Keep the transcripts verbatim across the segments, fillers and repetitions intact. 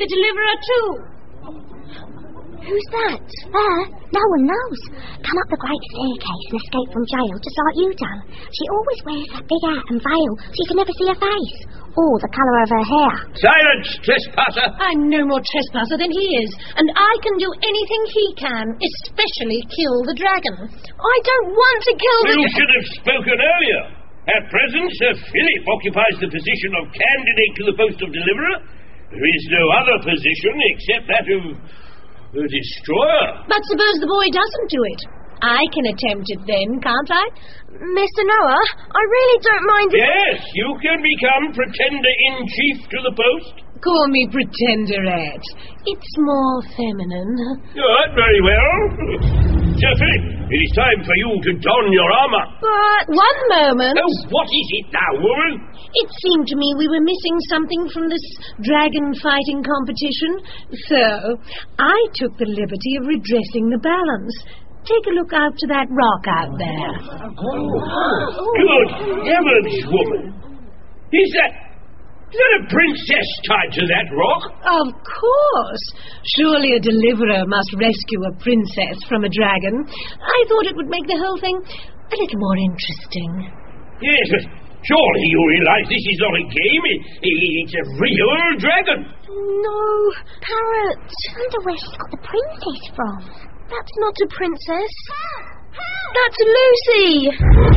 the deliverer too. Who's that? There. No one knows. Come up the great staircase and escape from jail just like you done. She always wears that big hat and veil so you can never see her face. Or the colour of her hair. Silence, trespasser! I'm no more trespasser than he is, and I can do anything he can, especially kill the dragon. I don't want to kill the... You should have spoken earlier. At present, Sir Philip occupies the position of candidate to the post of deliverer. There is no other position except that of the destroyer. But suppose the boy doesn't do it. I can attempt it then, can't I? Mister Noah, I really don't mind if... Yes, you can become Pretender-in-Chief to the post. Call me Pretenderette. It's more feminine. Good, very well. Sir Philip, it is time for you to don your armour. But... One moment. Oh, what is it now, woman? It seemed to me we were missing something from this dragon fighting competition. So, I took the liberty of redressing the balance. Take a look out to that rock out there. Good heavens, woman. Is that... Is that a princess tied to that rock? Of course. Surely a deliverer must rescue a princess from a dragon. I thought it would make the whole thing a little more interesting. Yes, but surely you realize this is not a game. It, it, it's a real dragon. No, Parrot. I wonder where she's got the princess from. That's not a princess. That's Lucy.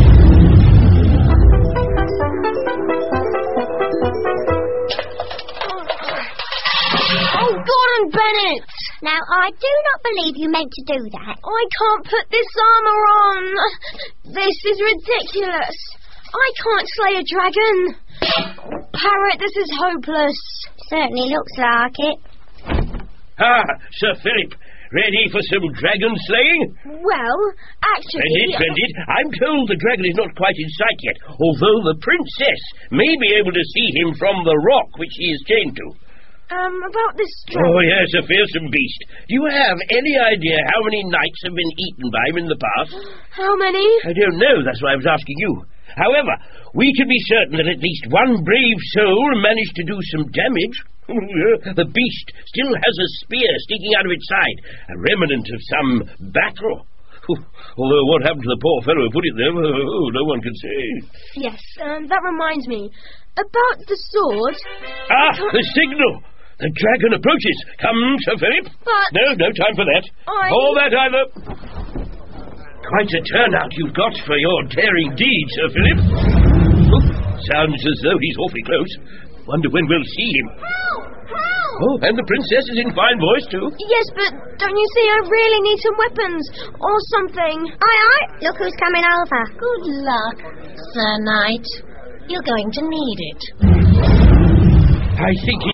Oh, Gordon Bennett! Now, I do not believe you meant to do that. I can't put this armour on. This is ridiculous. I can't slay a dragon. Parrot, this is hopeless. Certainly looks like it. Ah, Sir Philip. Ready for some dragon slaying? Well, actually... Splendid, splendid. I'm told the dragon is not quite in sight yet, although the princess may be able to see him from the rock which he is chained to. Um, about this dragon... Oh, yes, a fearsome beast. Do you have any idea how many knights have been eaten by him in the past? How many? I don't know. That's why I was asking you. However, we can be certain that at least one brave soul managed to do some damage. The beast still has a spear sticking out of its side, a remnant of some battle. Although what happened to the poor fellow who put it there, oh, no one can say. Yes, um, that reminds me. About the sword... Ah, the signal! The dragon approaches. Come, Sir Philip. But... No, no time for that. I... Or that either. Quite a turnout you've got for your daring deed, Sir Philip. Oh, sounds as though he's awfully close. Wonder when we'll see him. Help! Help! Oh, and the princess is in fine voice, too. Yes, but don't you see, I really need some weapons. Or something. Aye, aye. Look who's coming over. Good luck, Sir Knight. You're going to need it. I think he...